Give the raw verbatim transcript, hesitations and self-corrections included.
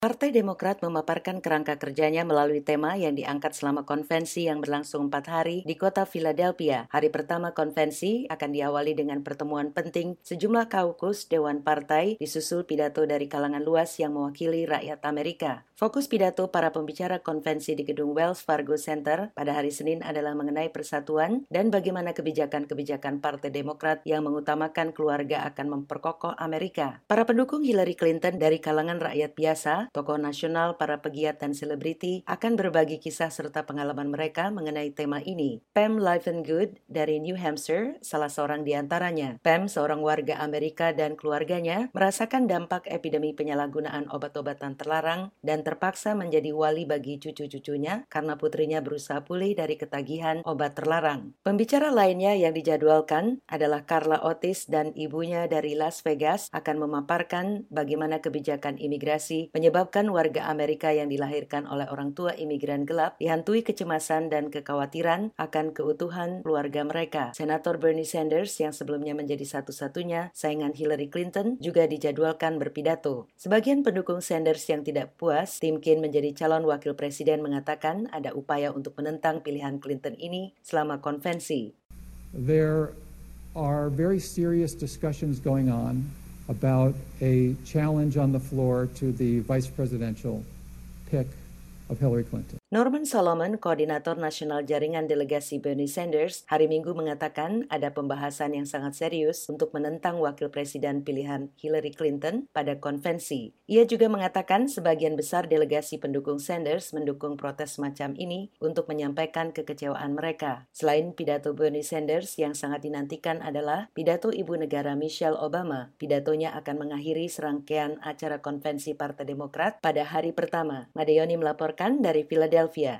Partai Demokrat memaparkan kerangka kerjanya melalui tema yang diangkat selama konvensi yang berlangsung empat hari di kota Philadelphia. Hari pertama konvensi akan diawali dengan pertemuan penting sejumlah kaukus Dewan Partai disusul pidato dari kalangan luas yang mewakili rakyat Amerika. Fokus pidato para pembicara konvensi di gedung Wells Fargo Center pada hari Senin adalah mengenai persatuan dan bagaimana kebijakan-kebijakan Partai Demokrat yang mengutamakan keluarga akan memperkokoh Amerika. Para pendukung Hillary Clinton dari kalangan rakyat biasa, tokoh nasional, para pegiat, dan selebriti akan berbagi kisah serta pengalaman mereka mengenai tema ini. Pam Livengood dari New Hampshire, salah seorang di antaranya. Pam, seorang warga Amerika dan keluarganya, merasakan dampak epidemi penyalahgunaan obat-obatan terlarang dan terpaksa menjadi wali bagi cucu-cucunya karena putrinya berusaha pulih dari ketagihan obat terlarang. Pembicara lainnya yang dijadwalkan adalah Carla Otis dan ibunya dari Las Vegas akan memaparkan bagaimana kebijakan imigrasi menyebabkan warga Amerika yang dilahirkan oleh orang tua imigran gelap dihantui kecemasan dan kekhawatiran akan keutuhan keluarga mereka. Senator Bernie Sanders yang sebelumnya menjadi satu-satunya saingan Hillary Clinton juga dijadwalkan berpidato. Sebagian pendukung Sanders yang tidak puas Tim Kaine menjadi calon wakil presiden mengatakan ada upaya untuk menentang pilihan Clinton ini selama konvensi. There are very serious discussions going on about a challenge on the floor to the vice presidential pick of Hillary Clinton. Norman Solomon, koordinator nasional jaringan delegasi Bernie Sanders, hari Minggu mengatakan ada pembahasan yang sangat serius untuk menentang wakil presiden pilihan Hillary Clinton pada konvensi. Ia juga mengatakan sebagian besar delegasi pendukung Sanders mendukung protes semacam ini untuk menyampaikan kekecewaan mereka. Selain pidato Bernie Sanders yang sangat dinantikan adalah pidato Ibu Negara Michelle Obama. Pidatonya akan mengakhiri serangkaian acara konvensi Partai Demokrat pada hari pertama. Madeyoni melaporkan dari Philadelphia.